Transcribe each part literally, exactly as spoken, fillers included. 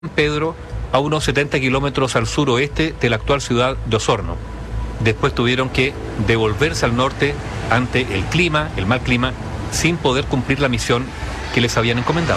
Pedro, a unos setenta kilómetros al suroeste de la actual ciudad de Osorno. Después tuvieron que devolverse al norte ante el clima, el mal clima, sin poder cumplir la misión que les habían encomendado.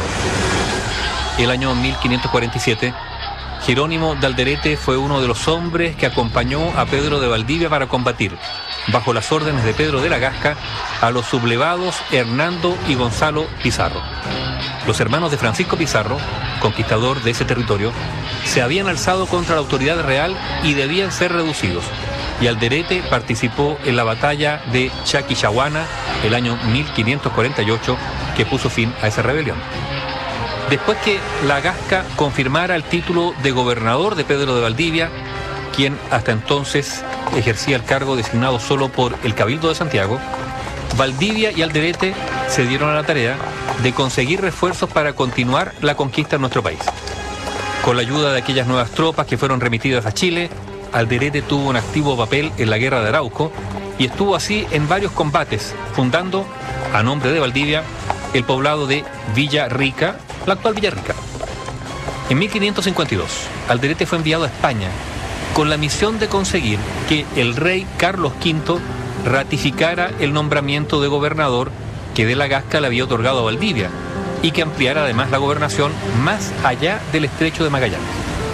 El año mil quinientos cuarenta y siete, Jerónimo de Alderete fue uno de los hombres que acompañó a Pedro de Valdivia para combatir, bajo las órdenes de Pedro de la Gasca, a los sublevados Hernando y Gonzalo Pizarro. Los hermanos de Francisco Pizarro, conquistador de ese territorio, se habían alzado contra la autoridad real y debían ser reducidos. Y Alderete participó en la batalla de Chaquichahuana el año mil quinientos cuarenta y ocho, que puso fin a esa rebelión. Después que la Gasca confirmara el título de gobernador de Pedro de Valdivia, quien hasta entonces ejercía el cargo designado solo por el Cabildo de Santiago, Valdivia y Alderete se dieron a la tarea de conseguir refuerzos para continuar la conquista en nuestro país. Con la ayuda de aquellas nuevas tropas que fueron remitidas a Chile, Alderete tuvo un activo papel en la Guerra de Arauco y estuvo así en varios combates, fundando, a nombre de Valdivia, el poblado de Villa Rica, la actual Villa Rica. En mil quinientos cincuenta y dos, Alderete fue enviado a España con la misión de conseguir que el rey Carlos quinto ratificara el nombramiento de gobernador que de la Gasca le había otorgado a Valdivia y que ampliara además la gobernación más allá del estrecho de Magallanes.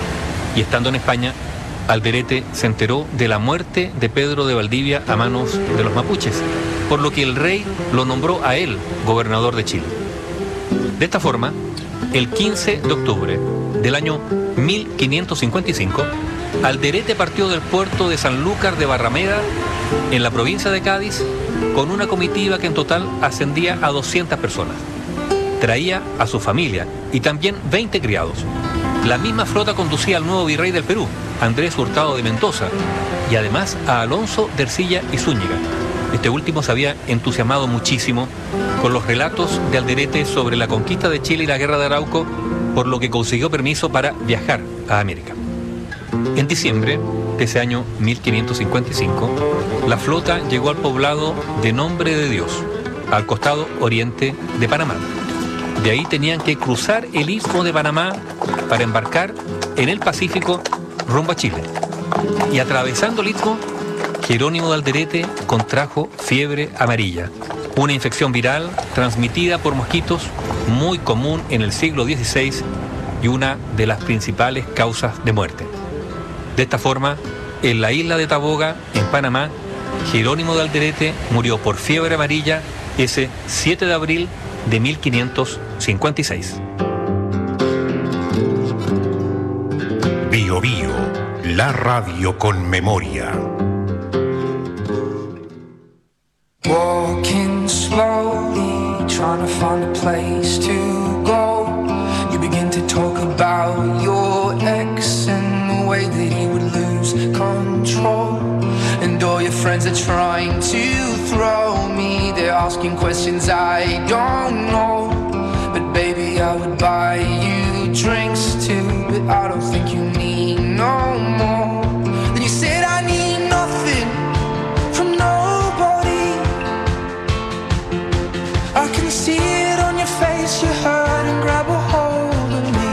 Y estando en España, Alderete se enteró de la muerte de Pedro de Valdivia a manos de los mapuches, por lo que el rey lo nombró a él gobernador de Chile. De esta forma, el quince de octubre del año mil quinientos cincuenta y cinco, Alderete partió del puerto de Sanlúcar de Barrameda, en la provincia de Cádiz, con una comitiva que en total ascendía a doscientas personas. Traía a su familia y también veinte criados. La misma flota conducía al nuevo virrey del Perú, Andrés Hurtado de Mendoza, y además a Alonso de Ercilla y Zúñiga. Este último se había entusiasmado muchísimo con los relatos de Alderete sobre la conquista de Chile y la guerra de Arauco, por lo que consiguió permiso para viajar a América. En diciembre de ese año mil quinientos cincuenta y cinco, la flota llegó al poblado de Nombre de Dios, al costado oriente de Panamá. De ahí tenían que cruzar el istmo de Panamá para embarcar en el Pacífico rumbo a Chile. Y atravesando el istmo, Jerónimo de Alderete contrajo fiebre amarilla, una infección viral transmitida por mosquitos muy común en el siglo dieciséis y una de las principales causas de muerte. De esta forma, en la isla de Taboga, en Panamá, Jerónimo de Alderete murió por fiebre amarilla ese siete de abril de mil quinientos cincuenta y seis. Bio Bio, la radio con memoria. Walking slowly, trying to find a place to go. You begin to talk about your ex and the way that he would lose control. And all your friends are trying to throw me. They're asking questions I don't know. But baby, I would buy you drinks too. But I don't think you need no more. Then you said I need nothing from nobody. I can see it on your face, you hurt and grab a hold of me.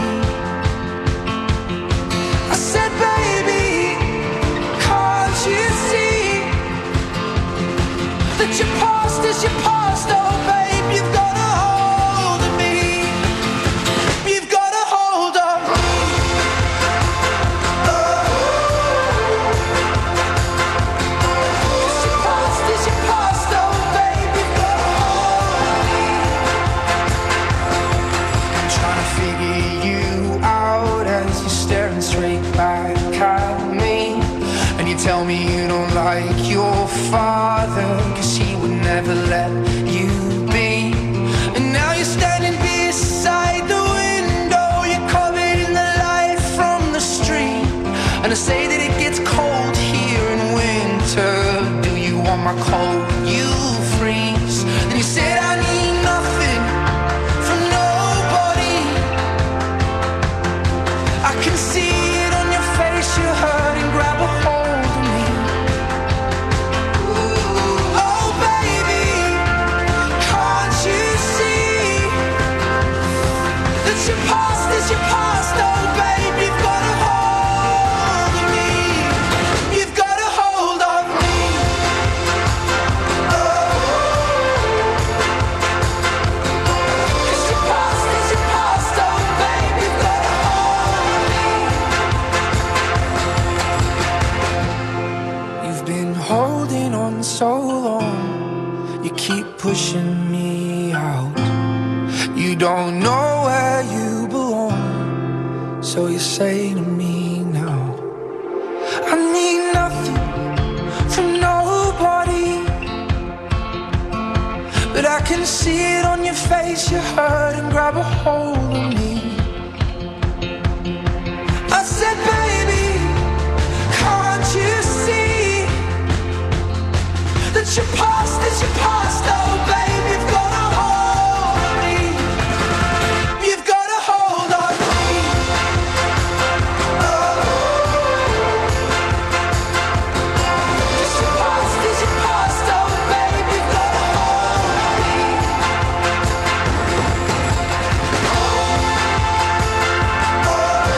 I said, baby, can't you see that your past is your past? Oh, babe, you've got a hold of me. You've got a hold of me. Oh. 'Cause your past is your past, oh, babe, you've got a hold of me. I'm trying to figure you out as you're staring straight back at me. And you tell me you don't like your father, 'cause he would never let you be. And now you're standing beside the window, you're covered in the light from the street. And I say that it gets cold here in winter. Do you want my coat? You freeze. Then you said I need nothing from nobody. I can see it on your face, you hurt and grab a hold of me. Oh baby, can't you see that your past is your past, oh baby? So you say to me now, I need nothing from nobody, but I can see it on your face, you hurt and grab a hold of me. I said, baby, can't you see that your past is your past, oh baby, you've got a hold on me, you've got a hold on me, oh. Just your past is your past, oh baby, you've got a hold on me, oh, oh.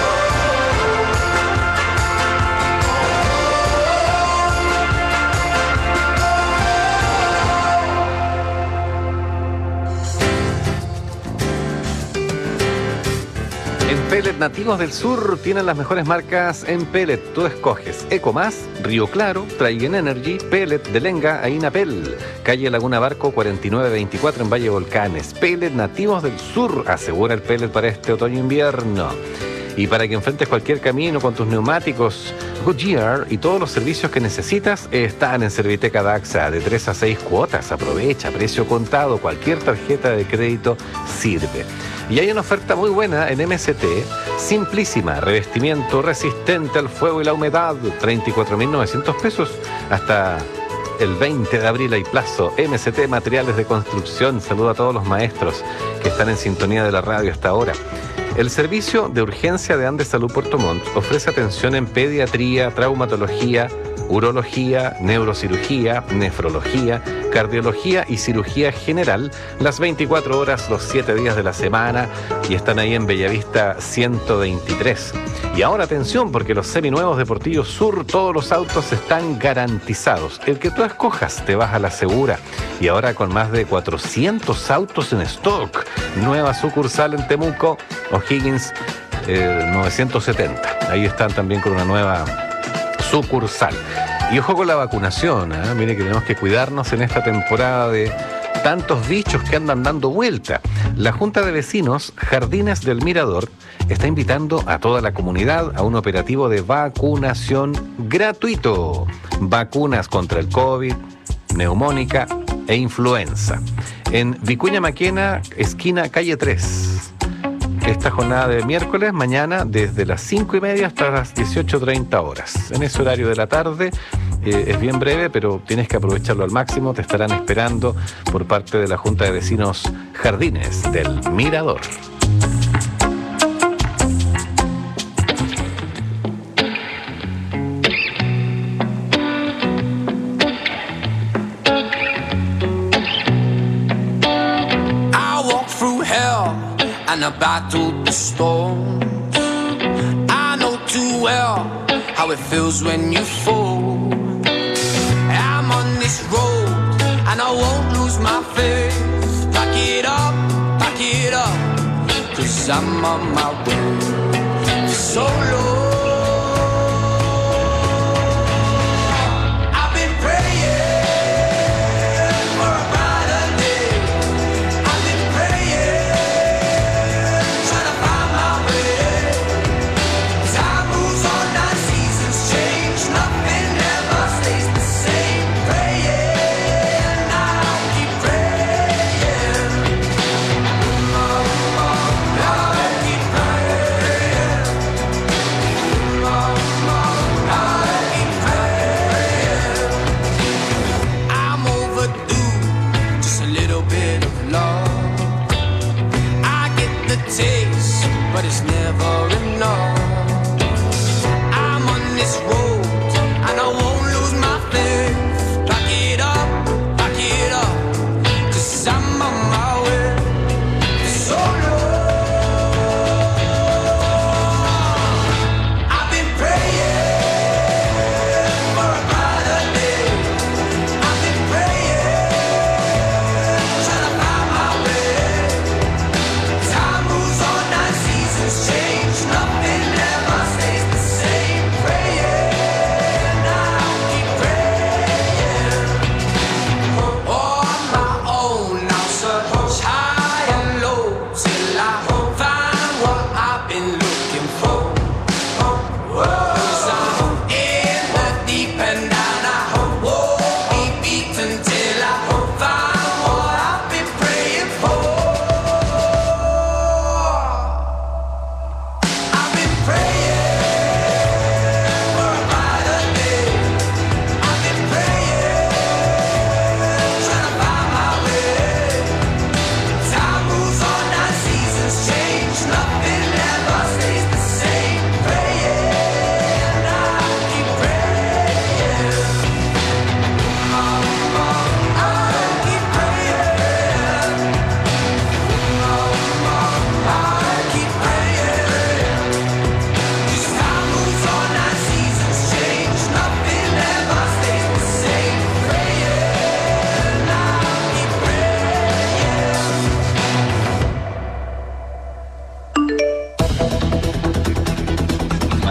En Pellet Nativos del Sur tienen las mejores marcas en pellet. Tú escoges Ecomás, Río Claro, Traigen Energy, Pellet de Lenga, Ainapel, calle Laguna Barco cuarenta y nueve veinticuatro en Valle Volcanes. Pellet Nativos del Sur asegura el pellet para este otoño-invierno. Y para que enfrentes cualquier camino con tus neumáticos Goodyear y todos los servicios que necesitas están en Serviteca Daxa de tres a seis cuotas. Aprovecha, precio contado, cualquier tarjeta de crédito sirve. Y hay una oferta muy buena en M S T, simplísima, revestimiento resistente al fuego y la humedad, treinta y cuatro mil novecientos pesos hasta el veinte de abril hay plazo. M S T Materiales de Construcción, saludo a todos los maestros que están en sintonía de la radio hasta ahora. El servicio de urgencia de Andes Salud Puerto Montt ofrece atención en pediatría, traumatología, urología, neurocirugía, nefrología, cardiología y cirugía general las veinticuatro horas, los siete días de la semana, y están ahí en Bellavista ciento veintitrés. Y ahora atención, porque los seminuevos de Portillo Sur, todos los autos están garantizados. El que tú escojas te vas a la segura. Y ahora con más de cuatrocientos autos en stock. Nueva sucursal en Temuco, O'Higgins eh, novecientos setenta. Ahí están también con una nueva sucursal. Y ojo con la vacunación, ¿eh? Mire que tenemos que cuidarnos en esta temporada de tantos bichos que andan dando vuelta. La Junta de Vecinos Jardines del Mirador está invitando a toda la comunidad a un operativo de vacunación gratuito. Vacunas contra el COVID, neumónica e influenza. En Vicuña Maquena, esquina calle tres. Esta jornada de miércoles, mañana, desde las cinco y media hasta las dieciocho treinta horas. En ese horario de la tarde, eh, es bien breve, pero tienes que aprovecharlo al máximo. Te estarán esperando por parte de la Junta de Vecinos Jardines del Mirador. And I battled the storm. I know too well how it feels when you fall. I'm on this road and I won't lose my faith. Pack it up, pack it up, 'cause I'm on my way for so long.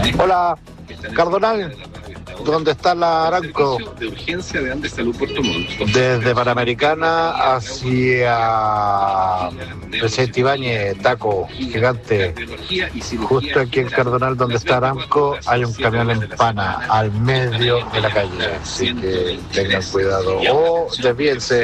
Hola, Cardonal, ¿dónde está la Aranco? De urgencia de Andes Salud Puerto Montt. Desde Panamericana hacia Presidente Ibáñez, taco gigante. Justo aquí en Cardonal, donde está Aranco, hay un camión en pana al medio de la calle. Así que tengan cuidado o desvíense.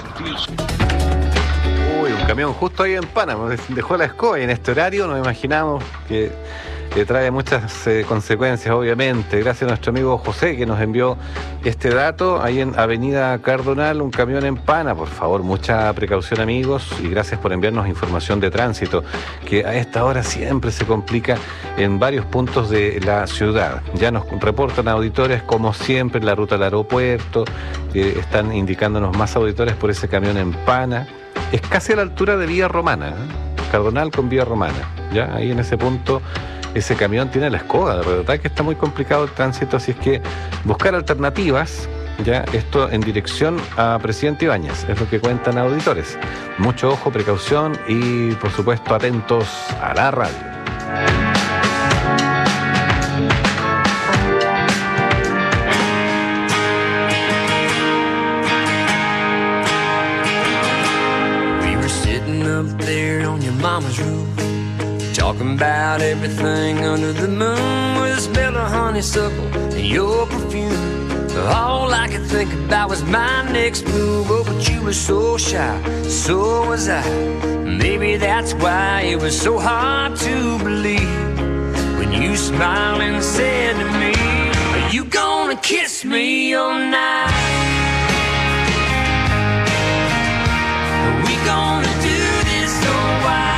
Uy, un camión justo ahí en Panamá, dejó la escoba y en este horario nos imaginamos que, que trae muchas eh, consecuencias, obviamente. Gracias a nuestro amigo José que nos envió este dato. Ahí en Avenida Cardonal, un camión en Pana. Por favor, mucha precaución, amigos, y gracias por enviarnos información de tránsito, que a esta hora siempre se complica en varios puntos de la ciudad. Ya nos reportan auditores, como siempre, en la ruta al aeropuerto, que están indicándonos más auditores por ese camión en Pana. Es casi a la altura de Vía Romana, ¿eh? Cardonal con Vía Romana. Ya ahí en ese punto, ese camión tiene la escoba. De verdad que está muy complicado el tránsito, así es que buscar alternativas. Ya esto en dirección a Presidente Ibáñez, es lo que cuentan auditores. Mucho ojo, precaución y, por supuesto, atentos a la radio. Mama's roof, talking about everything under the moon, with the smell of honeysuckle and your perfume. All I could think about was my next move. Oh, but you were so shy, so was I. Maybe that's why it was so hard to believe when you smiled and said to me, "Are you gonna kiss me all night? Are we gonna do this all right?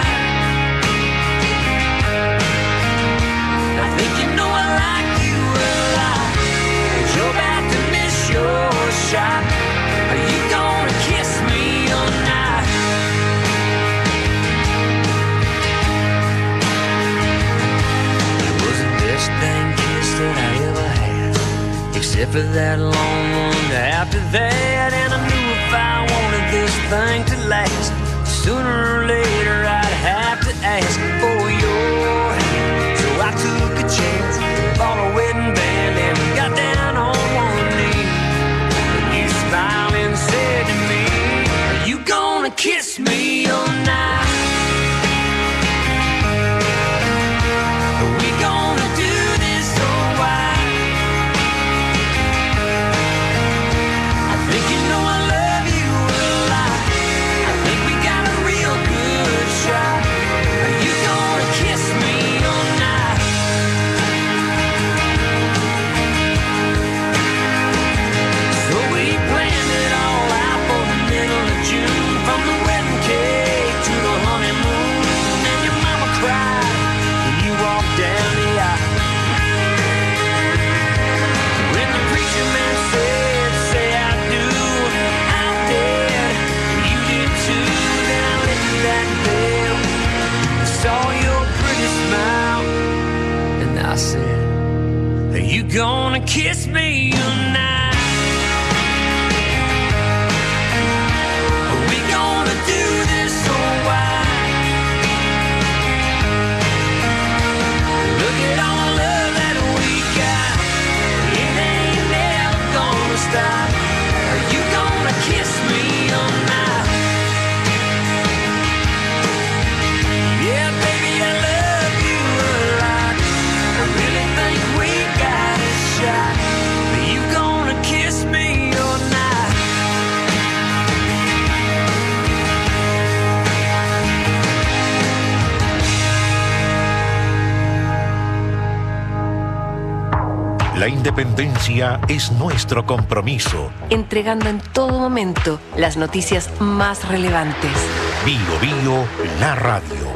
I think you know I like you a lot, but you're about to miss your shot. Are you gonna kiss me all night?" It was the best dang kiss that I ever had, except for that long one after that. And I knew if I wanted this thing to last, sooner or later I'd have to ask for your hand. So I took a chance, bought a wedding band, and got down on one knee. And you smiled and said to me, "Are you gonna kiss me all night? Are we gonna do this all right? I think you know I love you a lot. I think we got a real good shot. Are you gonna kiss me all night?" So we planned it all out for the middle of June, from the wedding cake to the honeymoon. And your mama cried when you walked down the aisle. When the preacher man said, "Say I do," I did. You did too. Then I lifted that veil, saw your pretty smile, and I said, "Are you gonna kiss me tonight? Are we gonna do this all right? Look at all the love that we got, it ain't never gonna stop. Are you gonna kiss me all night? Yeah, baby, I love you a lot. I really think we got a shot. Are you gonna kiss me all night? La independencia es nuestro compromiso. Entregando en todo momento las noticias más relevantes. Bio Bio, la radio.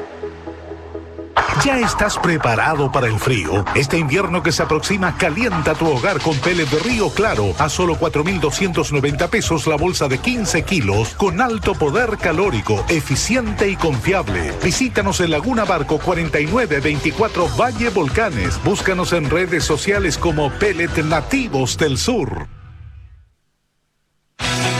¿Ya estás preparado para el frío? Este invierno que se aproxima, calienta tu hogar con pellet de Río Claro a solo cuatro mil doscientos noventa pesos la bolsa de quince kilos, con alto poder calórico, eficiente y confiable. Visítanos en Laguna Barco cuarenta y nueve veinticuatro Valle Volcanes. Búscanos en redes sociales como Pellet Nativos del Sur.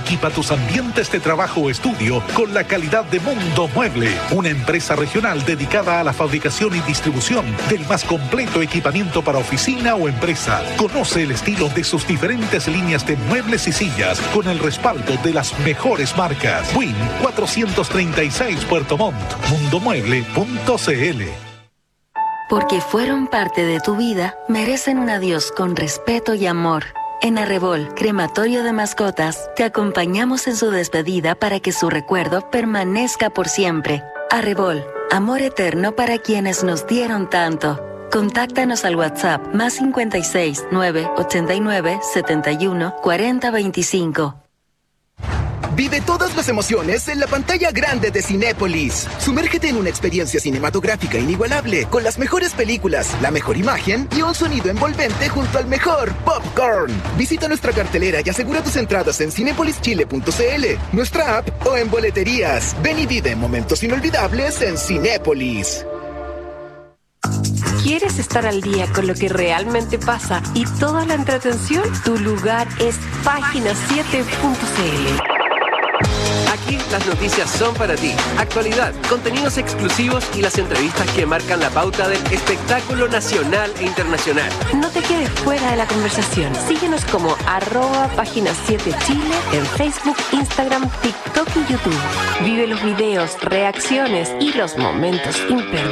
Equipa tus ambientes de trabajo o estudio con la calidad de Mundo Mueble, una empresa regional dedicada a la fabricación y distribución del más completo equipamiento para oficina o empresa. Conoce el estilo de sus diferentes líneas de muebles y sillas con el respaldo de las mejores marcas. Win cuatrocientos treinta y seis Puerto Montt, mundomueble punto cl. Porque fueron parte de tu vida, merecen un adiós con respeto y amor. En Arrebol, Crematorio de Mascotas, te acompañamos en su despedida para que su recuerdo permanezca por siempre. Arrebol, amor eterno para quienes nos dieron tanto. Contáctanos al WhatsApp más cincuenta y seis, nueve, ochenta y nueve, setenta y uno, cuarenta, veinticinco. Vive todas las emociones en la pantalla grande de Cinépolis. Sumérgete en una experiencia cinematográfica inigualable con las mejores películas, la mejor imagen y un sonido envolvente junto al mejor popcorn. Visita nuestra cartelera y asegura tus entradas en cinepolis chile punto cl, nuestra app o en boleterías. Ven y vive momentos inolvidables en Cinépolis. ¿Quieres estar al día con lo que realmente pasa y toda la entretención? Tu lugar es página siete punto cl. Aquí las noticias son para ti. Actualidad, contenidos exclusivos y las entrevistas que marcan la pauta del espectáculo nacional e internacional. No te quedes fuera de la conversación. Síguenos como arroba página siete Chile en Facebook, Instagram, TikTok y YouTube. Vive los videos, reacciones y los momentos imperdibles.